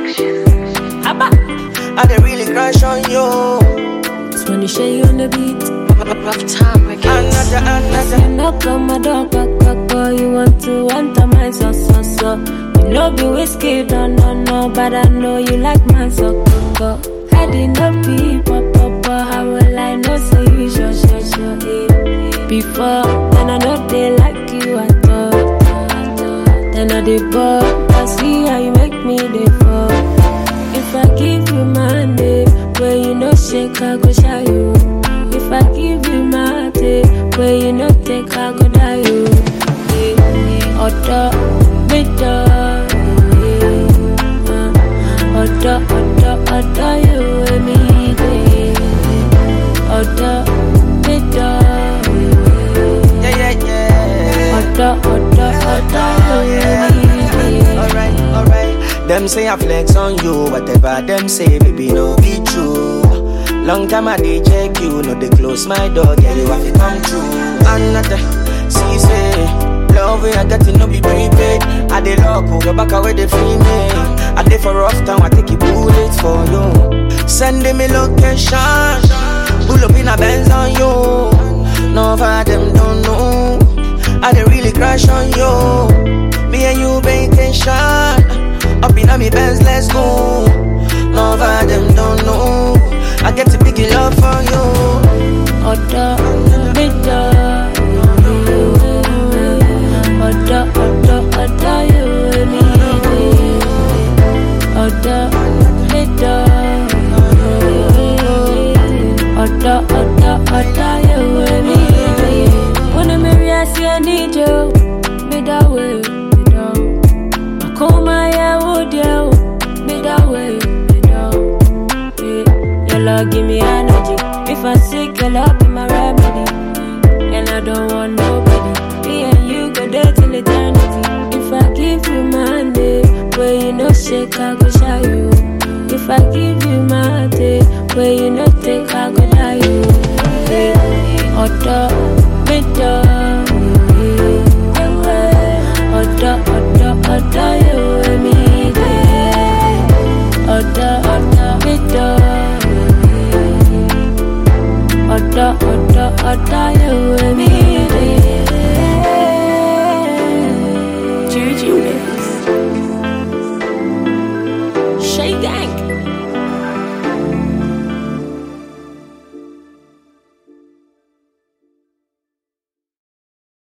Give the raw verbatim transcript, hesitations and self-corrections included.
I dey really crush on you. It's when you share you on the beat. Rough time again. Another, another. You knock on my door, back, back, boy. You want to enter my so, so, so. You know be whiskey, no, no, no. But I know you like my so, so, so. Heading up, be pop, pop, pop. How will I know, say you sure, sure, sure, eh. Before, then I know they like you, I thought. Then I did ball. I see how you make me, they fall. If I give you my name, where you know shake, I go shy you. If I give you my day, where you know take, I go die you. Oda, bida, Oda, Oda, Oda, you and me day. Oda, bida, Yeah, yeah, yeah. Oda, Oda, Oda, you and me day. Alright, alright. Them say I flex on you, whatever them say, baby, no be true. Long time I dey check you, no they close my door, yeah, you have to come true. Another, see say, love we I got to no be prepaid. I dey lock oh, your back away they free me. I dey for rough time, I take a bullet for you. Sending me location, pull up in a Benz on you. None of them don't know, I dey really crash on you. Me and you pay attention. Up in a me Benz, let's go. None of them don't know, I get to big love for you. Oda, bida, Oda, Oda, Oda, you and me day. Oda, bida, Oda, Oda, Oda, you and me day. Wanna marry, I see I need you. Bida way, bida. I call my yeah, would you? Bida way, bida. Your love give me energy. If I sick, your love be my remedy. And I don't want nobody. Me and you go there till eternity. If I give you my name, where you know shake, I go shy you. If I give you my day, where you know